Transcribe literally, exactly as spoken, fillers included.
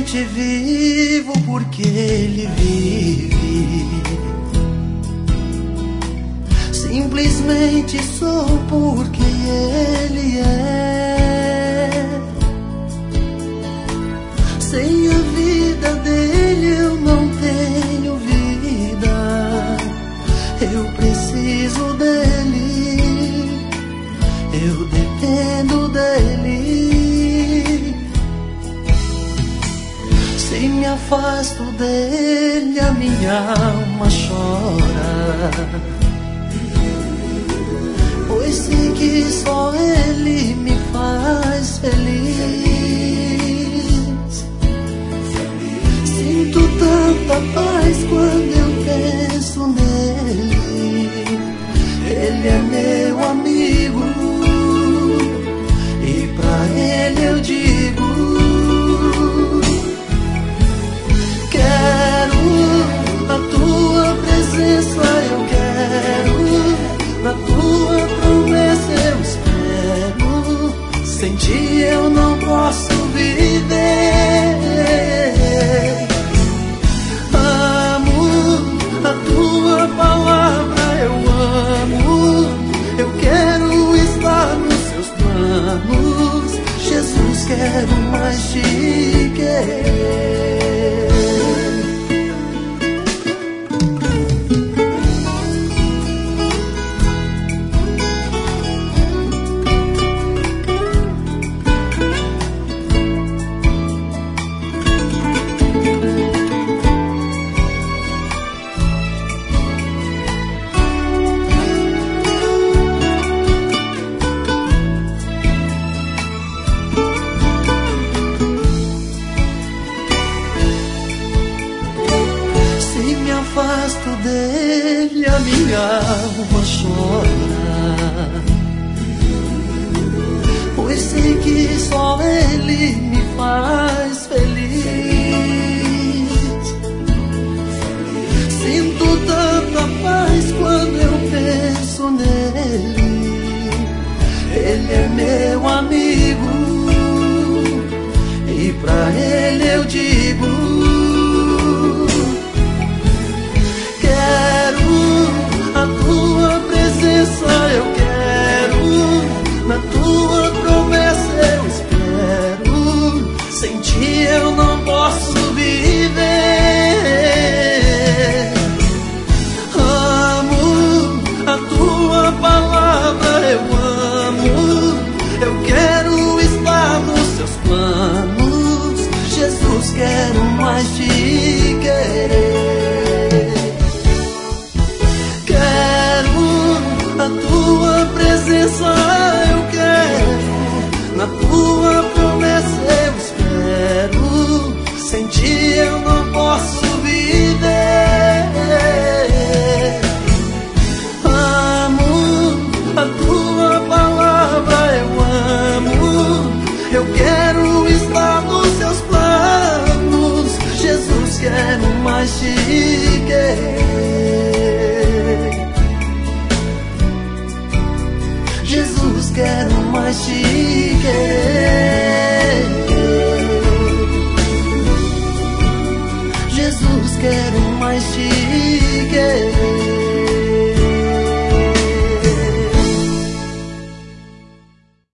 Simplesmente vivo porque Ele vive. Simplesmente sou porque Ele é. Sem a vida dele eu não tenho vida. Eu preciso dele, eu dependo dele. Se me afasto dele, a minha alma chora, pois sei que só ele me faz feliz. Sinto tanta paz quando eu penso nele. Ele é meu amigo e pra ele eu digo: quero a tua presença, eu quero na tua promessa, eu espero. Sem ti eu não posso viver. Amo a tua palavra, eu amo. Eu quero estar nos seus planos. Jesus, quero mais te querer. Afasto dele, a minha alma chora, pois sei que só ele me faz feliz. Sinto tanta paz quando eu penso nele. Ele é meu amigo e pra ele eu digo: a tua presença eu quero, na tua promessa eu espero. Sem ti eu não posso viver. Amo a tua palavra, eu amo. Eu quero estar nos seus planos. Jesus, quero mais te querer. A tua presença eu quero, na tua promessa eu espero. Sem ti eu não posso viver. Amo a tua palavra, eu amo. Eu quero estar nos seus planos. Jesus, quero mais te querer. Jesus, quero mais te querer. Jesus, quero mais te